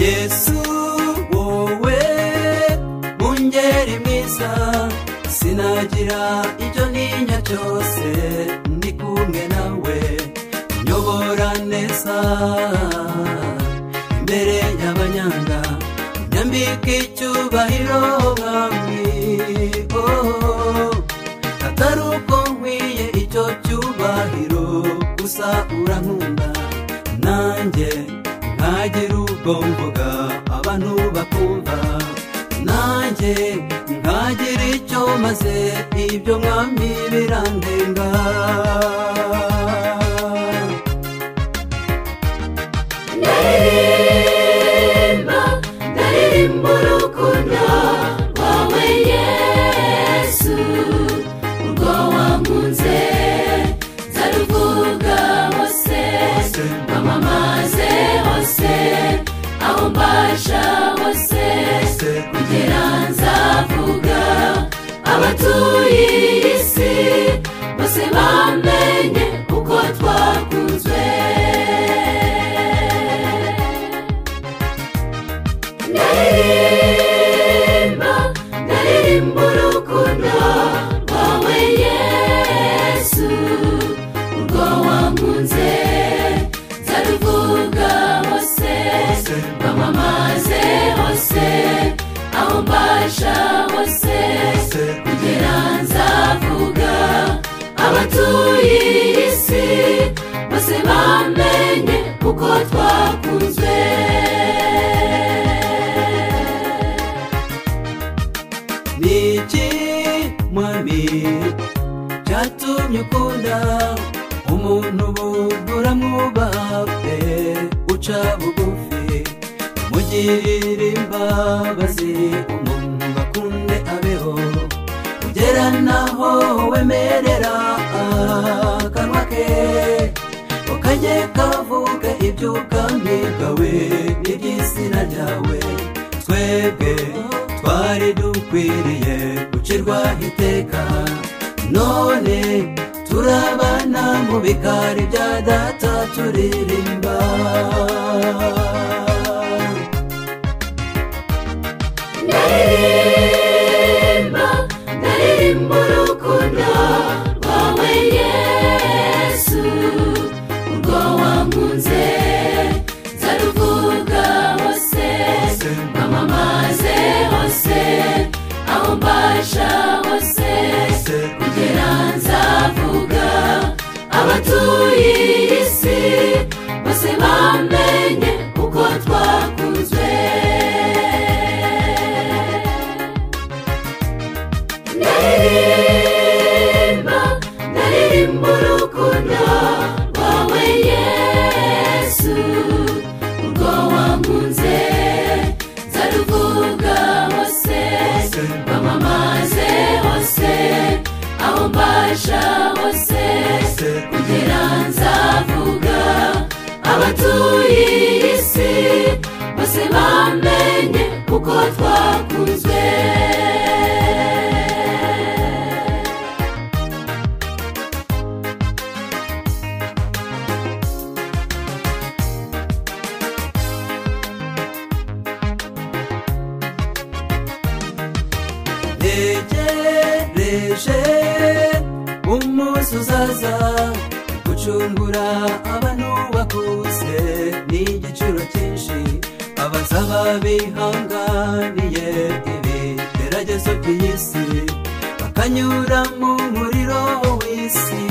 Yesu wowe mungeri mwiza, sinagira icyo ntinya cyose ndi kumwe nawe, nyobora neza imbere y'abanyanga, nyambika icyubahiro bamwe. Atari uko nkwiye icyo cyubahiro, gusa urankunda nanjye nkagira ubwo mvuga abantu bakumva, nanjye nkagira icyo maze, ibyo mwami birandenga. Ndaririmba urukundo rwawe Yesu, urwo wankunze nzaruvuga hose, mpamamaze hose, aho mbasha hose, kugera nzavuga abatuye iyi si bose bamenye uko twakunzwe. Ndaririmba urukundo rwawe Yesu, urwo wankunze nzaruvuga hose, mpamamaze hose, aho mbasha hose, kugera nzavuga abatuye iyi si bose bamenye uko twakunzwe. Niki mwami cyatumye ukunda umuntu bugura mwubahe, uca bugufi mugirira imbabazi, umuntu bakunde abeho, ugera naho wemerera akanwa ke ukajye kavuga iby'ubwami bwawe n'iby'izina ryawe. Twebwe twari dukwiriye gucirwaho iteka, none turabana mu bikari bya data turirimba. Ndaririmba urukundo rwawe Yesu, urwo wankunze nzaruvuga hose, mpamamaze hose, aho mbasha hose, kugera nzavuga abatuye iyi si bose bamenye uko twakunzwe. Ndaririmba urukundo rwawe Yesu, urwo wankunze nzaruvuga hose, mpamamaze hose, aho mbasha hose, kugera nzavuga abatuye iyi si bose bamenye uko twakunzwe. Ntegereje umunsi uzaza gucungura abantu bakuze n'igiciro cyinshi, abazaba bihanganiye ibigeragezo by'isi, bakanyura mu muriro w'isi,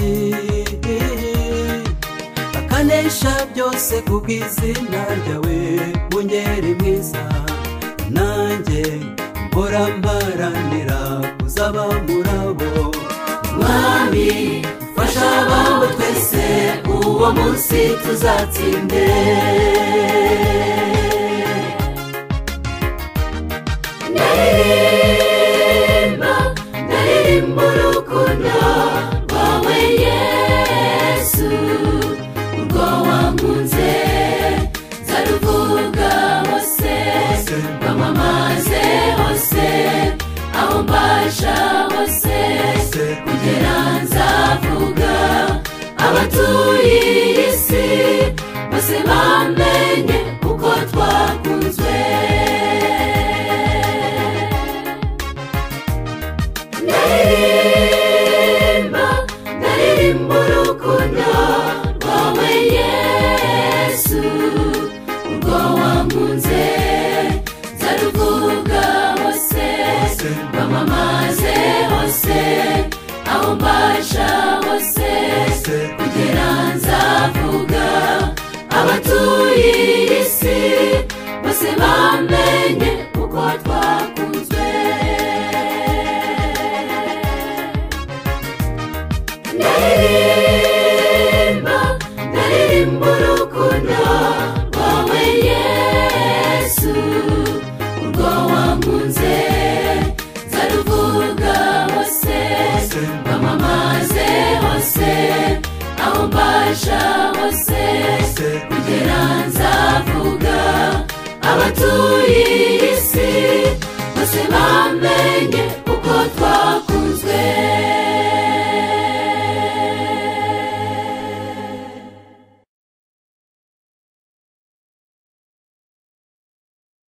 bakanesha byose kubw'izina ryawe mungeri mwiza. Nanjye mpora mparanira kuzaba murabo, mwami fasha abawe twese uwo munsi tuzatsinde. Ndaririmba urukundo rwawe Yesu, urwo wankunze nzaruvuga hose, mpamamaze hose, aho mbasha hose, kugera nzavuga abatuye iyi si bose bamenye uko twakunzwe. urukundo rwawe Yesu urwo wankunze nzaruvuga hose rwamamaze hose aho mbasha hose kugera nzavuga abatuye isi bose bamenye uko twakunzwe ndaririmba urukundo rwawe Yesu urwo wankunze nzaruvuga hose rwamamaze hose aho mbasha hose kugera nzavuga abatuye isi